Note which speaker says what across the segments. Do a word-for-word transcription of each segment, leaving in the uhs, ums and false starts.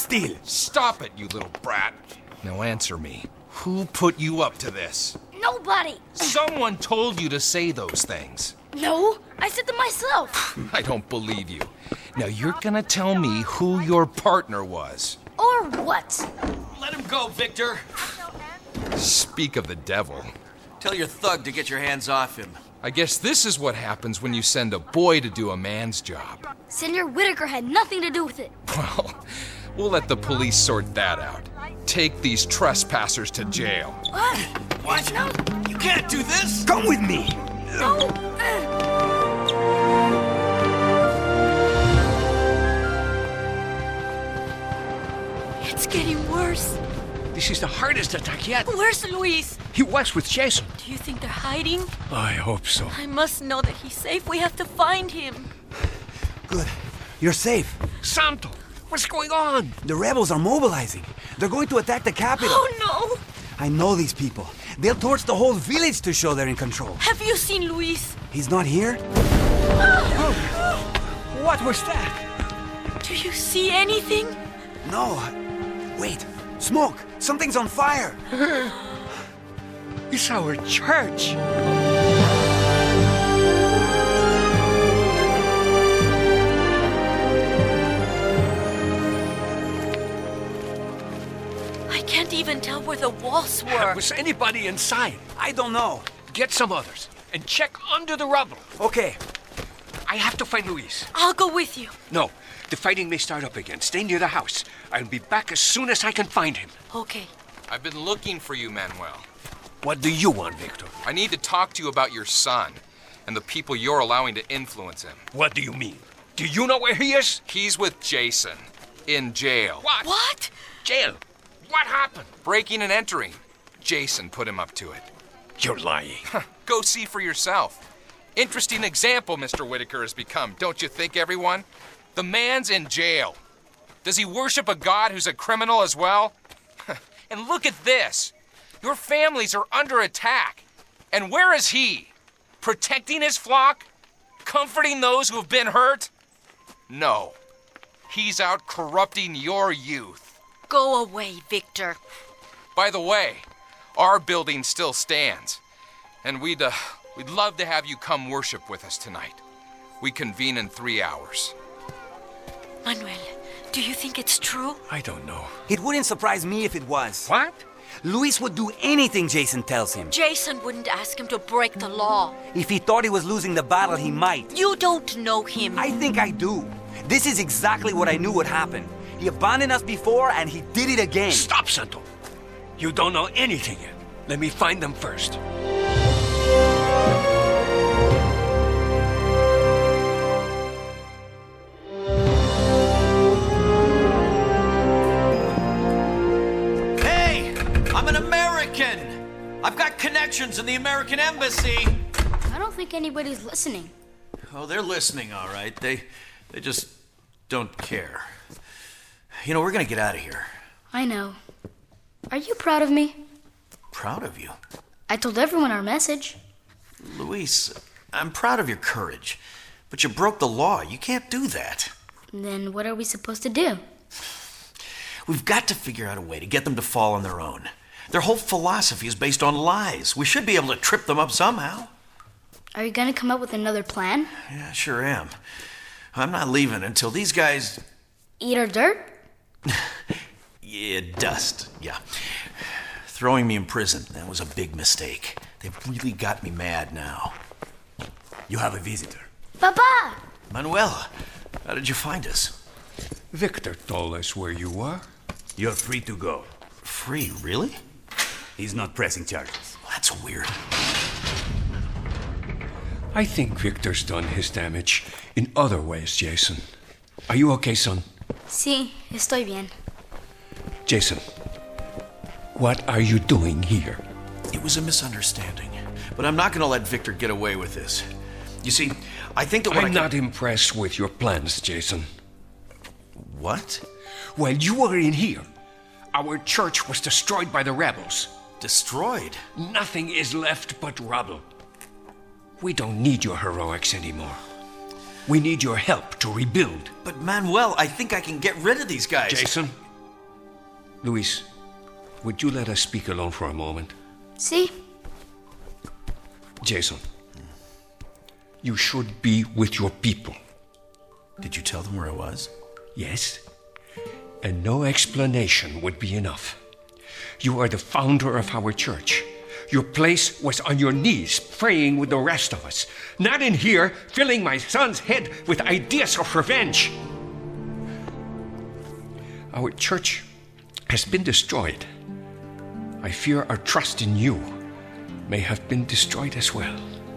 Speaker 1: still.
Speaker 2: Stop it, you little brat. Now answer me. Who put you up to this?
Speaker 3: Nobody.
Speaker 2: Someone told you to say those things.
Speaker 3: No, I said them myself.
Speaker 2: I don't believe you. Now you're gonna tell me who your partner was.
Speaker 3: Or what?
Speaker 4: Let him go, Victor.
Speaker 2: Speak of the devil.
Speaker 4: Tell your thug to get your hands off him.
Speaker 2: I guess this is what happens when you send a boy to do a man's job.
Speaker 3: Senator Whitaker had nothing to do with it.
Speaker 2: Well, we'll let the police sort that out. Take these trespassers to jail.
Speaker 3: What?
Speaker 4: What?
Speaker 3: No.
Speaker 4: You can't do this!
Speaker 1: Come with me.
Speaker 3: No.
Speaker 5: It's getting worse.
Speaker 6: This is the hardest attack yet.
Speaker 5: Where's Luis?
Speaker 6: He was with Jason.
Speaker 5: Do you think they're hiding?
Speaker 6: I hope so.
Speaker 5: I must know that he's safe. We have to find him.
Speaker 1: Good. You're safe.
Speaker 6: Santo, what's going on?
Speaker 1: The rebels are mobilizing. They're going to attack the capital.
Speaker 5: Oh, no.
Speaker 1: I know these people. They'll torch the whole village to show they're in control.
Speaker 5: Have you seen Luis?
Speaker 1: He's not here?
Speaker 6: What was that?
Speaker 5: Do you see anything?
Speaker 1: No. Wait. Smoke. Something's on fire.
Speaker 6: It's our church.
Speaker 5: I can't even tell where the walls were.
Speaker 6: Was anybody inside?
Speaker 1: I don't know.
Speaker 6: Get some others and check under the rubble.
Speaker 1: Okay.
Speaker 6: I have to find Luis.
Speaker 5: I'll go with you.
Speaker 6: No, the fighting may start up again. Stay near the house. I'll be back as soon as I can find him.
Speaker 5: Okay.
Speaker 2: I've been looking for you, Manuel.
Speaker 6: What do you want, Victor?
Speaker 2: I need to talk to you about your son and the people you're allowing to influence him.
Speaker 6: What do you mean? Do you know where he is?
Speaker 2: He's with Jason, in jail.
Speaker 6: What?
Speaker 5: What?
Speaker 6: Jail? What happened?
Speaker 2: Breaking and entering. Jason put him up to it.
Speaker 6: You're lying.
Speaker 2: Go see for yourself. Interesting example Mister Whitaker has become, don't you think, everyone? The man's in jail. Does he worship a god who's a criminal as well? And look at this. Your families are under attack. And where is he? Protecting his flock? Comforting those who have been hurt? No. He's out corrupting your youth.
Speaker 5: Go away, Victor.
Speaker 2: By the way, our building still stands. And we'd, uh, we'd love to have you come worship with us tonight. We convene in three hours.
Speaker 5: Manuel, do you think it's true?
Speaker 6: I don't know.
Speaker 1: It wouldn't surprise me if it was.
Speaker 6: What?
Speaker 1: Luis would do anything Jason tells him.
Speaker 5: Jason wouldn't ask him to break the law.
Speaker 1: If he thought he was losing the battle, he might.
Speaker 5: You don't know him.
Speaker 1: I think I do. This is exactly what I knew would happen. He abandoned us before, and he did it again.
Speaker 6: Stop, Santo. You don't know anything yet. Let me find them first.
Speaker 4: Hey! I'm an American! I've got connections in the American Embassy!
Speaker 3: I don't think anybody's listening.
Speaker 4: Oh, they're listening, all right. They, they just don't care. You know, we're gonna get out of here.
Speaker 3: I know. Are you proud of me?
Speaker 4: Proud of you?
Speaker 3: I told everyone our message.
Speaker 4: Luis, I'm proud of your courage. But you broke the law. You can't do that.
Speaker 3: Then what are we supposed to do?
Speaker 4: We've got to figure out a way to get them to fall on their own. Their whole philosophy is based on lies. We should be able to trip them up somehow.
Speaker 3: Are you gonna come up with another plan?
Speaker 4: Yeah, I sure am. I'm not leaving until these guys...
Speaker 3: Eat our dirt?
Speaker 4: Yeah, dust, yeah. Throwing me in prison, that was a big mistake. They've really got me mad now.
Speaker 1: You have a visitor.
Speaker 3: Papa!
Speaker 4: Manuel, how did you find us?
Speaker 6: Victor told us where you were.
Speaker 1: You're free to go.
Speaker 4: Free, really?
Speaker 1: He's not pressing charges.
Speaker 4: Well, that's weird.
Speaker 6: I think Victor's done his damage in other ways, Jason. Are you okay, son?
Speaker 3: Sí, estoy bien.
Speaker 6: Jason, what are you doing here?
Speaker 4: It was a misunderstanding, but I'm not going to let Victor get away with this. You see, I think that what
Speaker 6: I'm
Speaker 4: I can...
Speaker 6: not impressed with your plans, Jason.
Speaker 4: What?
Speaker 6: While you were in here, our church was destroyed by the rebels.
Speaker 4: Destroyed?
Speaker 6: Nothing is left but rubble. We don't need your heroics anymore. We need your help to rebuild.
Speaker 4: But Manuel, I think I can get rid of these guys.
Speaker 6: Jason, Luis, would you let us speak alone for a moment?
Speaker 3: See?
Speaker 6: Jason, you should be with your people.
Speaker 4: Did you tell them where I was?
Speaker 6: Yes, and no explanation would be enough. You are the founder of our church. Your place was on your knees, praying with the rest of us, not in here, filling my son's head with ideas of revenge. Our church has been destroyed. I fear our trust in you may have been destroyed as well.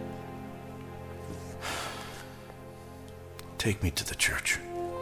Speaker 4: Take me to the church.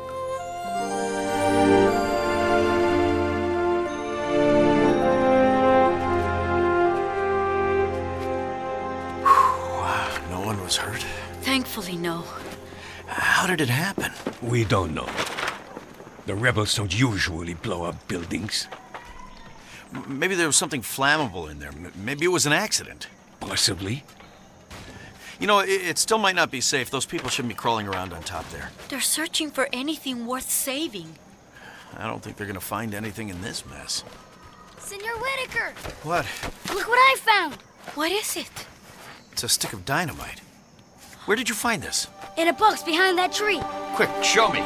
Speaker 4: Wow, no one was hurt.
Speaker 5: Thankfully, no.
Speaker 4: How did it happen?
Speaker 6: We don't know. The rebels don't usually blow up buildings.
Speaker 4: M- Maybe there was something flammable in there. M- Maybe it was an accident.
Speaker 6: Possibly.
Speaker 4: You know, it, it still might not be safe. Those people shouldn't be crawling around on top there.
Speaker 5: They're searching for anything worth saving.
Speaker 4: I don't think they're going to find anything in this mess.
Speaker 3: Senor Whitaker,
Speaker 4: What?
Speaker 3: look what I found.
Speaker 5: What is it?
Speaker 4: It's a stick of dynamite. Where did you find this?
Speaker 3: In a box behind that tree.
Speaker 4: Quick, show me.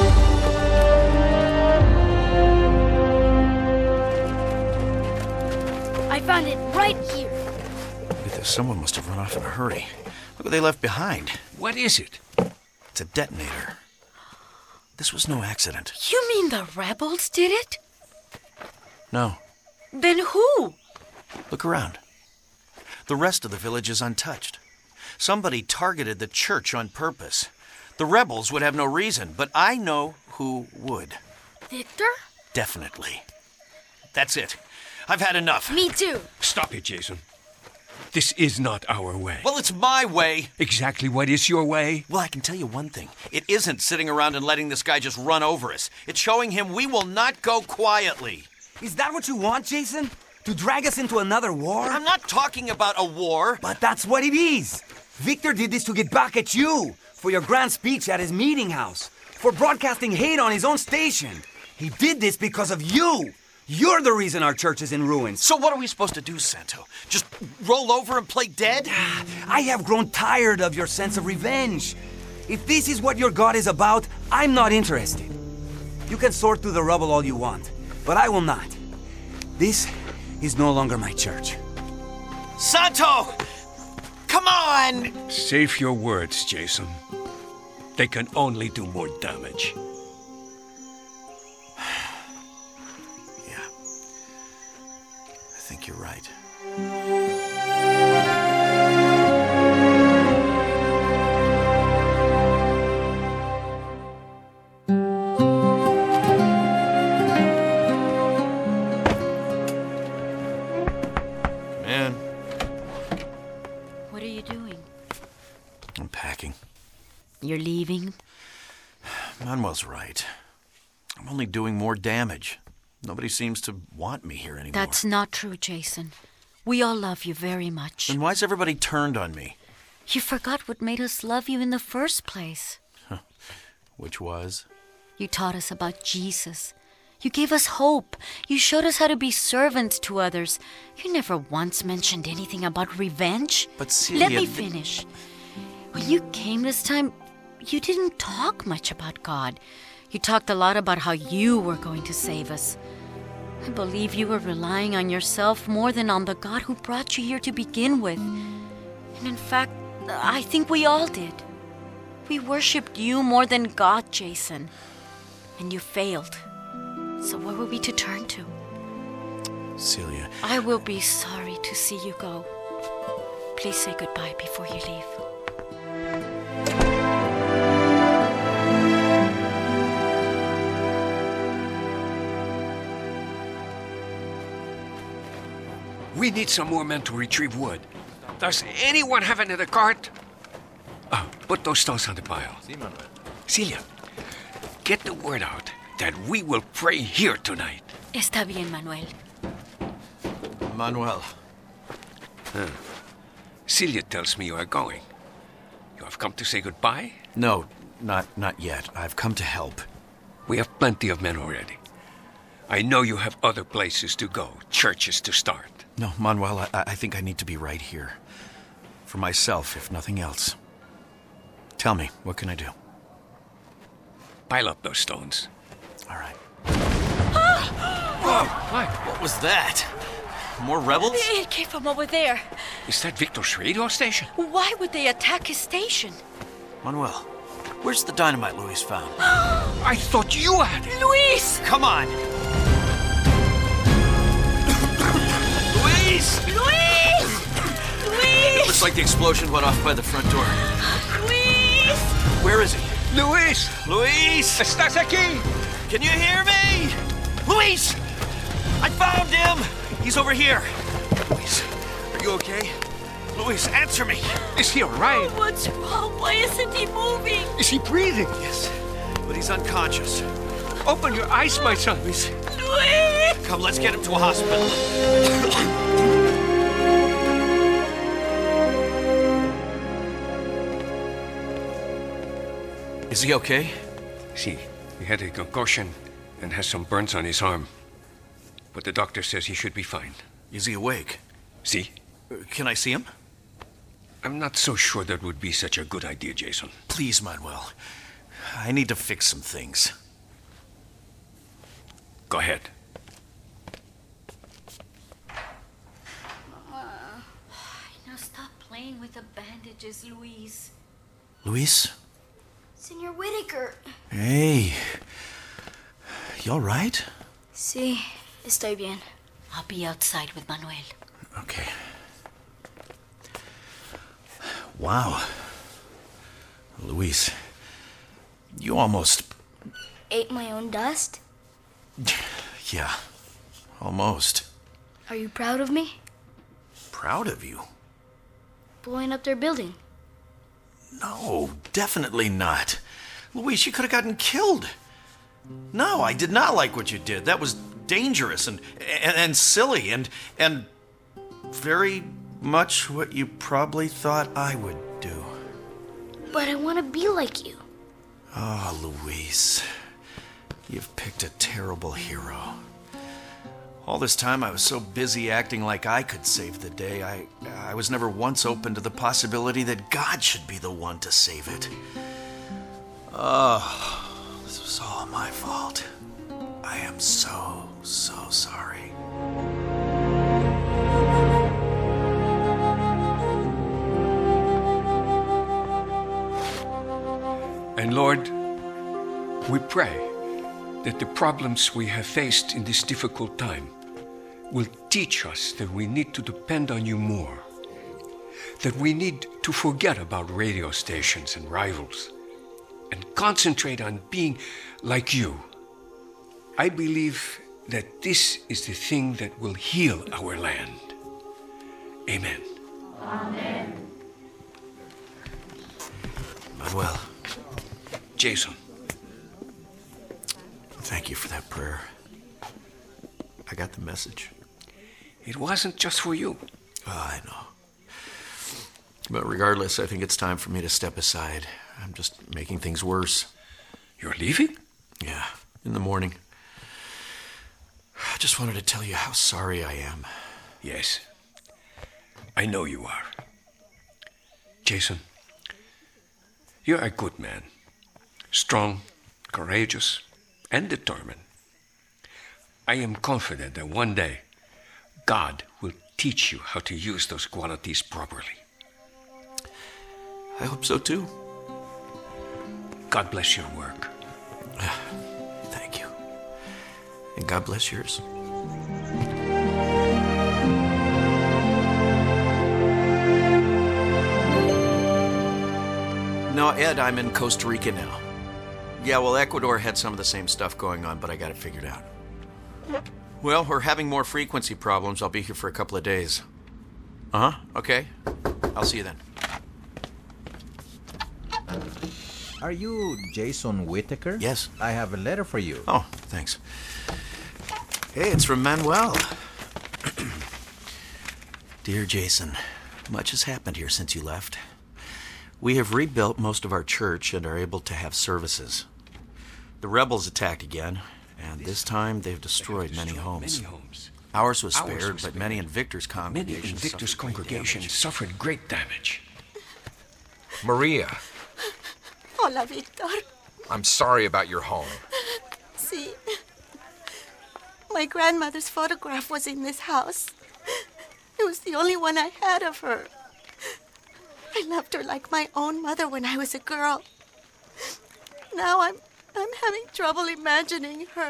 Speaker 3: I found it right here.
Speaker 4: Look at this. Someone must have run off in a hurry. Look what they left behind.
Speaker 6: What is it?
Speaker 4: It's a detonator. This was no accident.
Speaker 5: You mean the rebels did it?
Speaker 4: No.
Speaker 5: Then who?
Speaker 4: Look around. The rest of the village is untouched. Somebody targeted the church on purpose. The rebels would have no reason, but I know who would.
Speaker 3: Victor?
Speaker 4: Definitely. That's it. I've had enough.
Speaker 3: Me too.
Speaker 6: Stop it, Jason. This is not our way.
Speaker 4: Well, it's my way.
Speaker 6: Exactly what is your way?
Speaker 4: Well, I can tell you one thing. It isn't sitting around and letting this guy just run over us. It's showing him we will not go quietly.
Speaker 1: Is that what you want, Jason? To drag us into another war?
Speaker 4: I'm not talking about a war.
Speaker 1: But that's what it is. Victor did this to get back at you for your grand speech at his meeting house, for broadcasting hate on his own station. He did this because of you. You're the reason our church is in ruins.
Speaker 4: So what are we supposed to do, Santo? Just roll over and play dead?
Speaker 1: I have grown tired of your sense of revenge. If this is what your God is about, I'm not interested. You can sort through the rubble all you want, but I will not. This is no longer my church.
Speaker 4: Santo! Come on!
Speaker 6: Save your words, Jason. They can only do more damage.
Speaker 4: Yeah. I think you're right. Man,
Speaker 5: What are you doing?
Speaker 4: I'm packing.
Speaker 5: You're leaving?
Speaker 4: Manuel's right. I'm only doing more damage. Nobody seems to want me here anymore.
Speaker 5: That's not true, Jason. We all love you very much.
Speaker 4: Then why's everybody turned on me?
Speaker 5: You forgot what made us love you in the first place.
Speaker 4: Which was?
Speaker 5: You taught us about Jesus. You gave us hope. You showed us how to be servants to others. You never once mentioned anything about revenge.
Speaker 4: But Celia...
Speaker 5: Let me
Speaker 4: th-
Speaker 5: finish. When you came this time, you didn't talk much about God. You talked a lot about how you were going to save us. I believe you were relying on yourself more than on the God who brought you here to begin with. And in fact, I think we all did. We worshipped you more than God, Jason. And you failed. So where were we to turn to?
Speaker 4: Celia...
Speaker 5: I will be sorry to see you go. Please say goodbye before you leave.
Speaker 6: We need some more men to retrieve wood. Does anyone have another cart? Oh, put those stones on the pile. Celia, get the word out that we will pray here tonight.
Speaker 5: Está bien, Manuel.
Speaker 4: Manuel.
Speaker 6: Celia tells me you are going. You have come to say goodbye?
Speaker 4: No, not not yet. I've come to help.
Speaker 6: We have plenty of men already. I know you have other places to go, churches to start.
Speaker 4: No, Manuel, I, I think I need to be right here. For myself, if nothing else. Tell me, what can I do?
Speaker 6: Pile up those stones.
Speaker 4: All right.
Speaker 6: Whoa! What?
Speaker 4: What was that? More rebels?
Speaker 5: It came from over there.
Speaker 6: Is that Victor's radio station?
Speaker 5: Why would they attack his station?
Speaker 4: Manuel, where's the dynamite Luis found?
Speaker 6: I thought you had it.
Speaker 5: Luis!
Speaker 4: Come on! Luis!
Speaker 5: Luis! Luis!
Speaker 4: Looks like the explosion went off by the front door.
Speaker 5: Luis!
Speaker 4: Where is he?
Speaker 6: Luis!
Speaker 4: Luis!
Speaker 6: ¿Estás aquí?
Speaker 4: Can you hear me? Luis! I found him! He's over here. Luis, are you okay? Luis, answer me.
Speaker 6: Is he all right?
Speaker 5: What's wrong? Why isn't he moving?
Speaker 6: Is he breathing?
Speaker 4: Yes, but he's unconscious.
Speaker 6: Open your eyes, my son.
Speaker 4: Luis,
Speaker 5: Luis!
Speaker 4: come, let's get him to a hospital. Is he okay?
Speaker 6: See, he had a concussion and has some burns on his arm. But the doctor says he should be fine.
Speaker 4: Is he awake?
Speaker 6: See?
Speaker 4: Uh, Can I see him?
Speaker 6: I'm not so sure that would be such a good idea, Jason.
Speaker 4: Please, Manuel. I need to fix some things.
Speaker 6: Go ahead.
Speaker 5: Now stop playing with the bandages, Luis.
Speaker 4: Luis?
Speaker 3: Senor Whitaker.
Speaker 4: Hey. You all right?
Speaker 3: Sí, estoy bien.
Speaker 5: I'll be outside with Manuel.
Speaker 4: Okay. Wow. Luis, you almost...
Speaker 3: Ate my own dust?
Speaker 4: Yeah, almost.
Speaker 3: Are you proud of me?
Speaker 4: Proud of you?
Speaker 3: Blowing up their building.
Speaker 4: No, definitely not. Luis, you could have gotten killed. No, I did not like what you did. That was dangerous and, and, and silly and, and very much what you probably thought I would do.
Speaker 3: But I want to be like you.
Speaker 4: Oh, Luis, you've picked a terrible hero. All this time I was so busy acting like I could save the day, I, I was never once open to the possibility that God should be the one to save it. Oh, this was all my fault. I am so, so sorry.
Speaker 6: And Lord, we pray that the problems we have faced in this difficult time will teach us that we need to depend on you more, that we need to forget about radio stations and rivals and concentrate on being like you. I believe that this is the thing that will heal our land. Amen.
Speaker 5: Amen.
Speaker 4: Manuel,
Speaker 6: Jason.
Speaker 4: thank you for that prayer. I got the message.
Speaker 6: It wasn't just for you.
Speaker 4: Oh, I know. But regardless, I think it's time for me to step aside. I'm just making things worse.
Speaker 6: You're leaving?
Speaker 4: Yeah, in the morning. I just wanted to tell you how sorry I am.
Speaker 6: Yes. I know you are. Jason, you're a good man. Strong, courageous, and determined. I am confident that one day God will teach you how to use those qualities properly.
Speaker 4: I hope so too.
Speaker 6: God bless your work.
Speaker 4: Thank you. And God bless yours. No, Ed, I'm in Costa Rica now. Yeah, well, Ecuador had some of the same stuff going on, but I got it figured out. Well, we're having more frequency problems. I'll be here for a couple of days. Uh-huh, okay. I'll see you then.
Speaker 7: Are you Jason Whitaker?
Speaker 4: Yes.
Speaker 7: I have a letter for you.
Speaker 4: Oh, thanks. Hey, it's from Manuel. Dear Jason, much has happened here since you left. We have rebuilt most of our church and are able to have services. The rebels attacked again, And this time they've destroyed many homes.
Speaker 6: Many homes.
Speaker 4: Ours was
Speaker 6: Ours
Speaker 4: spared,
Speaker 6: was
Speaker 4: but
Speaker 6: spared.
Speaker 4: many in Victor's
Speaker 6: Many
Speaker 4: congregation
Speaker 6: in Victor's
Speaker 4: suffered great
Speaker 6: congregation
Speaker 4: damage.
Speaker 6: suffered great damage.
Speaker 2: Maria,
Speaker 8: Hola, Victor.
Speaker 2: I'm sorry about your home.
Speaker 8: See, my grandmother's photograph was in this house. It was the only one I had of her. I loved her like my own mother when I was a girl. Now I'm I'm having trouble imagining her.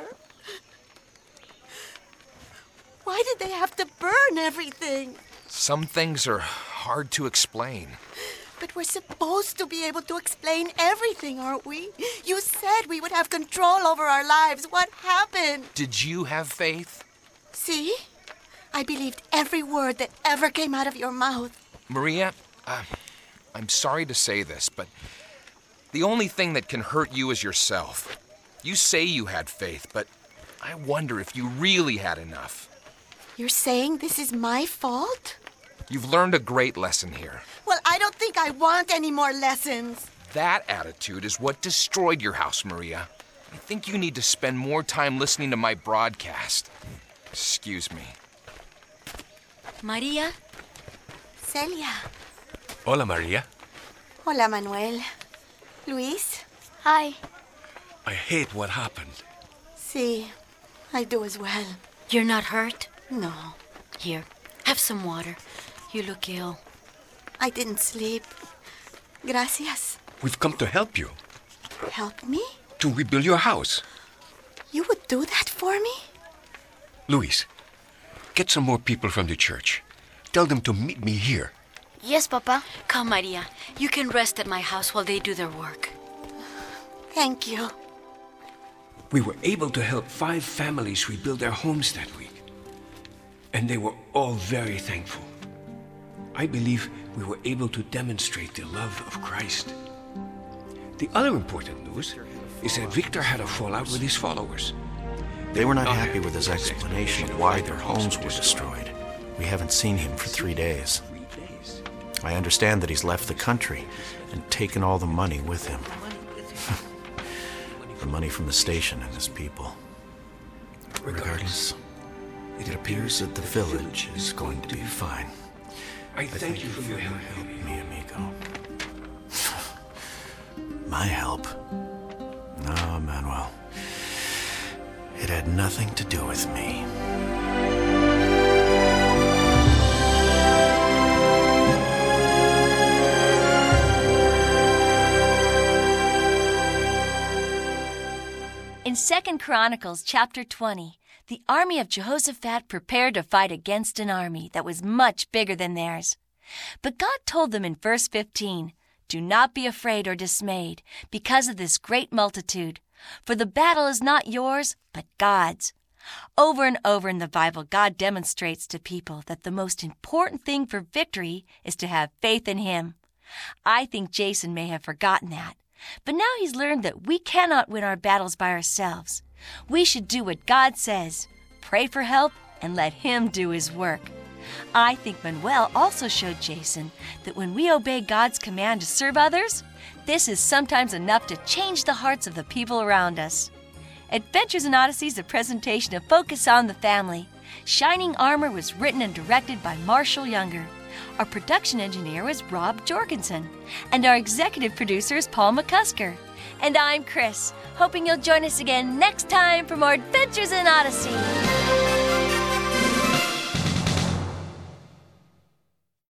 Speaker 8: Why did they have to burn everything?
Speaker 2: Some things are hard to explain.
Speaker 8: But we're supposed to be able to explain everything, aren't we? You said we would have control over our lives. What happened?
Speaker 2: Did you have faith?
Speaker 8: See? I believed every word that ever came out of your mouth.
Speaker 2: Maria, uh, I'm sorry to say this, but the only thing that can hurt you is yourself. You say you had faith, but I wonder if you really had enough.
Speaker 8: You're saying this is my fault?
Speaker 2: You've learned a great lesson here.
Speaker 8: Well, I don't think I want any more lessons.
Speaker 2: That attitude is what destroyed your house, Maria. I think you need to spend more time listening to my broadcast. Excuse me.
Speaker 5: Maria?
Speaker 8: Celia.
Speaker 6: Hola, Maria.
Speaker 8: Hola, Manuel. Luis?
Speaker 3: Hi.
Speaker 6: I hate what happened.
Speaker 8: See, I do as well.
Speaker 5: You're not hurt?
Speaker 8: No,
Speaker 5: Here, have some water. You look ill.
Speaker 8: I didn't sleep. Gracias.
Speaker 6: We've come to help you,
Speaker 8: Help me?
Speaker 6: to rebuild your house.
Speaker 8: You would do that for me?
Speaker 6: Luis, get some more people from the church. Tell them to meet me here.
Speaker 3: Yes, Papa.
Speaker 5: Come, Maria. You can rest at my house while they do their work.
Speaker 8: Thank you.
Speaker 6: We were able to help five families rebuild their homes that week. And they were all very thankful. I believe we were able to demonstrate the love of Christ. The other important news is that Victor had a fallout with his followers.
Speaker 4: They were not happy with his explanation of why their homes were destroyed. We haven't seen him for three days. I understand that he's left the country and taken all the money with him. The money from the station and his people. Regardless, it appears that the village is going to be fine.
Speaker 6: I thank you for your help.
Speaker 4: Mi amigo. My help? No, Manuel. It had nothing to do with me.
Speaker 9: In Second Chronicles chapter twenty, the army of Jehoshaphat prepared to fight against an army that was much bigger than theirs. But God told them in verse fifteen, "Do not be afraid or dismayed because of this great multitude, for the battle is not yours, but God's." Over and over in the Bible, God demonstrates to people that the most important thing for victory is to have faith in Him. I think Jason may have forgotten that. But now he's learned that we cannot win our battles by ourselves. We should do what God says, pray for help, and let Him do His work. I think Manuel also showed Jason that when we obey God's command to serve others, this is sometimes enough to change the hearts of the people around us. Adventures in Odyssey is a presentation of Focus on the Family. Shining Armor was written and directed by Marshall Younger. Our production engineer was Rob Jorgensen. And our executive producer is Paul McCusker. And I'm Chris, hoping you'll join us again next time for more Adventures in Odyssey.